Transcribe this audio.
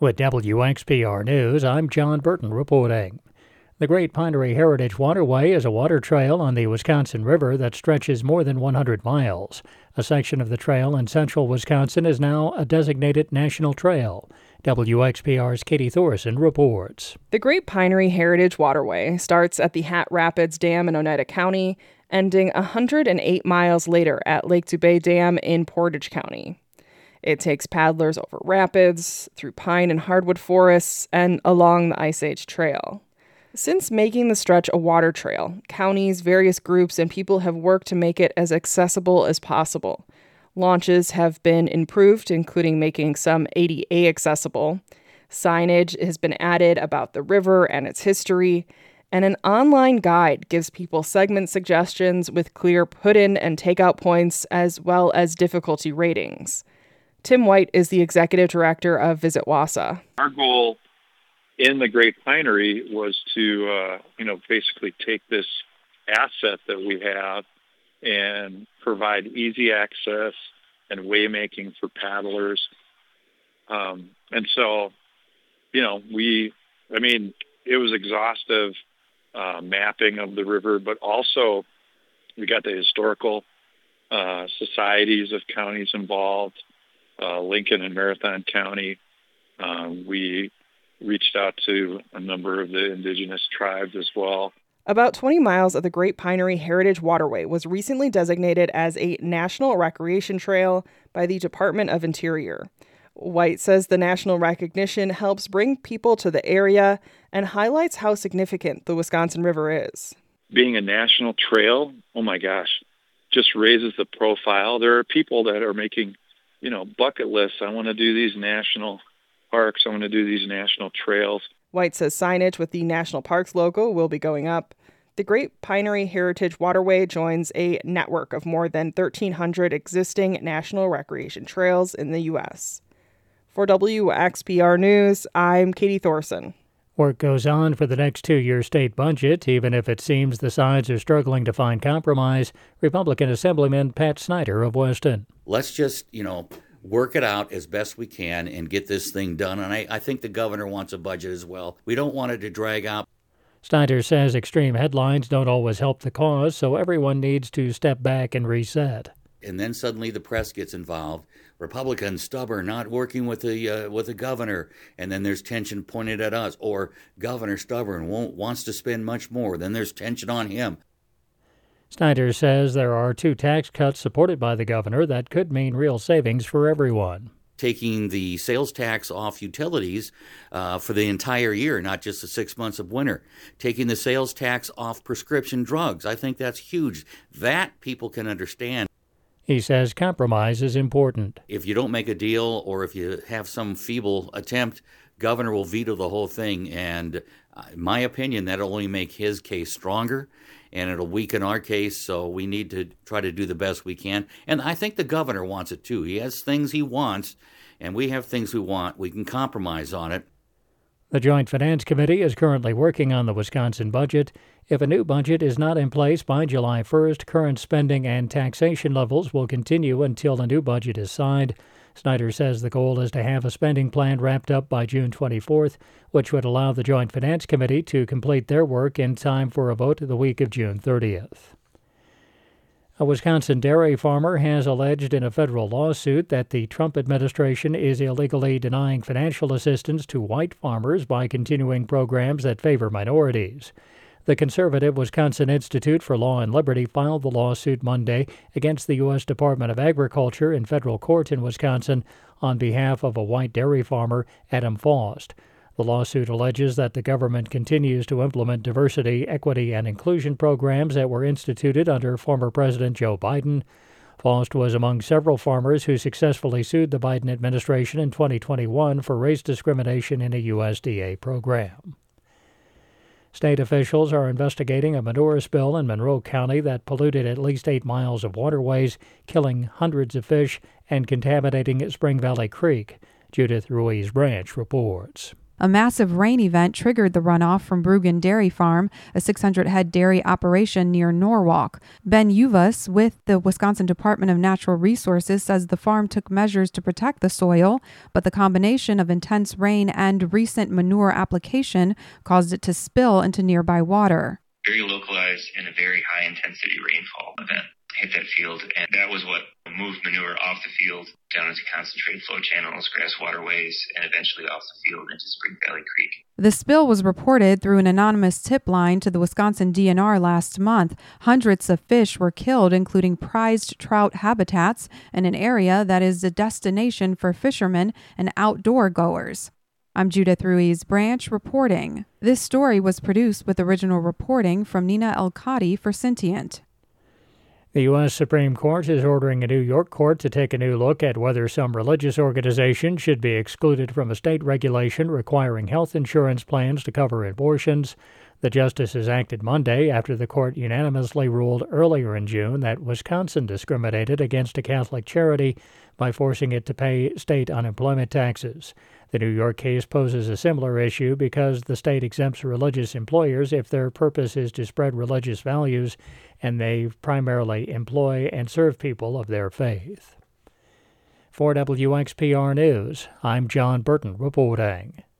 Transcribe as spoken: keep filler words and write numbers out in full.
With W X P R News, I'm John Burton reporting. The Great Pinery Heritage Waterway is a water trail on the Wisconsin River that stretches more than one hundred miles. A section of the trail in central Wisconsin is now a designated national trail. W X P R's Katie Thorson reports. The Great Pinery Heritage Waterway starts at the Hat Rapids Dam in Oneida County, ending one hundred eight miles later at Lake Dubé Dam in Portage County. It takes paddlers over rapids, through pine and hardwood forests, and along the Ice Age Trail. Since making the stretch a water trail, counties, various groups, and people have worked to make it as accessible as possible. Launches have been improved, including making some A D A accessible. Signage has been added about the river and its history, and an online guide gives people segment suggestions with clear put-in and take-out points, as well as difficulty ratings. Tim White is the executive director of Visit Wausau. Our goal in the Great Pinery was to, uh, you know, basically take this asset that we have and provide easy access and waymaking for paddlers. Um, and so, you know, we, I mean, it was exhaustive uh, mapping of the river, but also we got the historical uh, societies of counties involved. Uh, Lincoln and Marathon County. Um, we reached out to a number of the indigenous tribes as well. About twenty miles of the Great Pinery Heritage Waterway was recently designated as a National Recreation Trail by the Department of Interior. White says the national recognition helps bring people to the area and highlights how significant the Wisconsin River is. Being a national trail, oh my gosh, just raises the profile. There are people that are making you know, bucket lists. I want to do these national parks. I want to do these national trails. White says signage with the National Parks logo will be going up. The Great Pinery Heritage Waterway joins a network of more than thirteen hundred existing national recreation trails in the U S. For W X P R News, I'm Katie Thorson. Work goes on for the next two-year state budget, even if it seems the sides are struggling to find compromise. Republican Assemblyman Pat Snyder of Weston. Let's just, you know, work it out as best we can and get this thing done. And I, I think the governor wants a budget as well. We don't want it to drag out. Snyder says extreme headlines don't always help the cause, so everyone needs to step back and reset. And then suddenly the press gets involved. Republicans stubborn, not working with the uh, with the governor, and then there's tension pointed at us. Or governor stubborn, won't wants to spend much more. Then there's tension on him. Snyder says there are two tax cuts supported by the governor that could mean real savings for everyone. Taking the sales tax off utilities uh, for the entire year, not just the six months of winter. Taking the sales tax off prescription drugs. I think that's huge. That people can understand. He says compromise is important. If you don't make a deal or if you have some feeble attempt, governor will veto the whole thing. And in my opinion, that'll only make his case stronger and it'll weaken our case. So we need to try to do the best we can. And I think the governor wants it too. He has things he wants and we have things we want. We can compromise on it. The Joint Finance Committee is currently working on the Wisconsin budget. If a new budget is not in place by July first, current spending and taxation levels will continue until a new budget is signed. Snyder says the goal is to have a spending plan wrapped up by June twenty-fourth, which would allow the Joint Finance Committee to complete their work in time for a vote the week of June thirtieth. A Wisconsin dairy farmer has alleged in a federal lawsuit that the Trump administration is illegally denying financial assistance to white farmers by continuing programs that favor minorities. The conservative Wisconsin Institute for Law and Liberty filed the lawsuit Monday against the U S Department of Agriculture in federal court in Wisconsin on behalf of a white dairy farmer, Adam Faust. The lawsuit alleges that the government continues to implement diversity, equity, and inclusion programs that were instituted under former President Joe Biden. Faust was among several farmers who successfully sued the Biden administration in twenty twenty-one for race discrimination in a U S D A program. State officials are investigating a manure spill in Monroe County that polluted at least eight miles of waterways, killing hundreds of fish and contaminating Spring Valley Creek. Judith Ruiz Branch reports. A massive rain event triggered the runoff from Bruggen Dairy Farm, a six hundred head dairy operation near Norwalk. Ben Uvas with the Wisconsin Department of Natural Resources says the farm took measures to protect the soil, but the combination of intense rain and recent manure application caused it to spill into nearby water. Very localized and a very high intensity rainfall event hit that field, and that was what moved manure off the field down into concentrated flow channels, grass waterways, and eventually off the field into Spring Valley Creek. The spill was reported through an anonymous tip line to the Wisconsin D N R last month. Hundreds of fish were killed, including prized trout habitats in an area that is a destination for fishermen and outdoor goers. I'm Judith Ruiz Branch reporting. This story was produced with original reporting from Nina Elkadi for Sentient. The U S Supreme Court is ordering a New York court to take a new look at whether some religious organizations should be excluded from a state regulation requiring health insurance plans to cover abortions. The justices acted Monday after the court unanimously ruled earlier in June that Wisconsin discriminated against a Catholic charity by forcing it to pay state unemployment taxes. The New York case poses a similar issue because the state exempts religious employers if their purpose is to spread religious values and they primarily employ and serve people of their faith. For W X P R News, I'm John Burton reporting.